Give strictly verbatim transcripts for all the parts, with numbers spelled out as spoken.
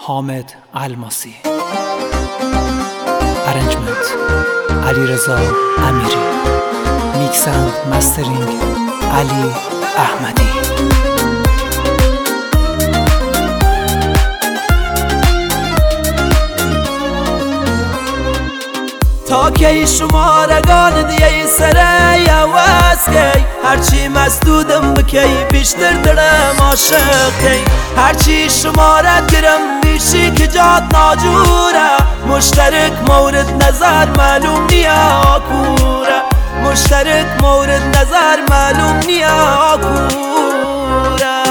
حامد الماسی. ارنجمنت علیرضا امیری. میکس اند مسترینگ علی احمدی. تا کی شمارگان دیگه سره یواز کی هرچی مسدودم بکی بیشتر دلم عاشق کی هرچی شمارت گرم بیشی که جات ناجوره مشترک مورد نظر معلوم نیا آکوره مشترک مورد نظر معلوم نیا آکوره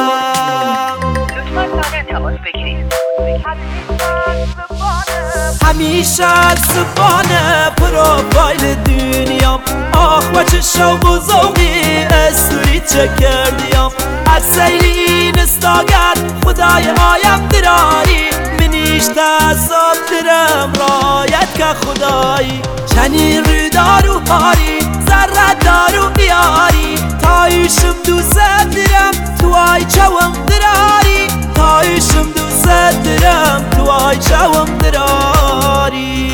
همیشه سبانه پروفایل دنیام آخ و چه شوق و ذوقی استوری چه کردیم از سیلی نستاگرد خدای آیم دراری منیش تصاب درم رایت که خدایی چنین رو دارو هاری ذره دارو بیاری تایشم دوست درم تو آی چوم دراری تایشم دوست درم تو آی چوم دراری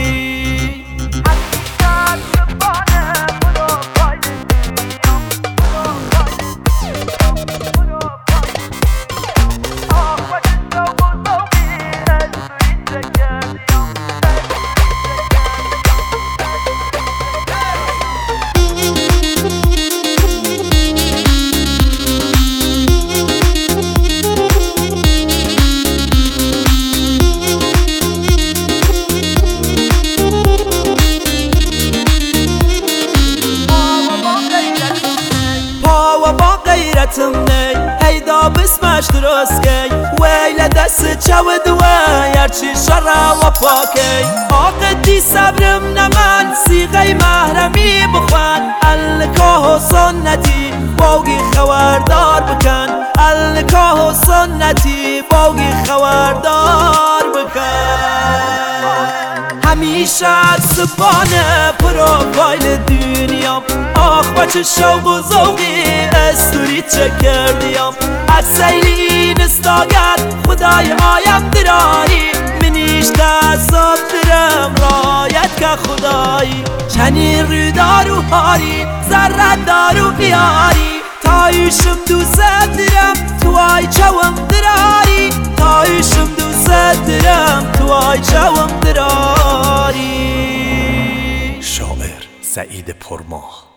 هیدا بسمش درست کی ویل دست چو دوه یرچی شرع و پاکی آقدی صبرم نمن سیغی محرمی بخوان الکاه و سنتی باقی خواردار بکن الکاه و سنتی باقی خواردار بکن همیشه سبانه پروفایل دنیام آخ و چه شوق و ذوقی استوری چه کردیم از سیلی نستاگرد خدای آیم دراری منیش تصاب درم رایت که خدایی چنین رو دارو هاری ذره دارو بیاری تایشم دوست درم تو آی چوم دراری تایشم دوست درم تو آی چوم دراری. شاعر سعید پرماه.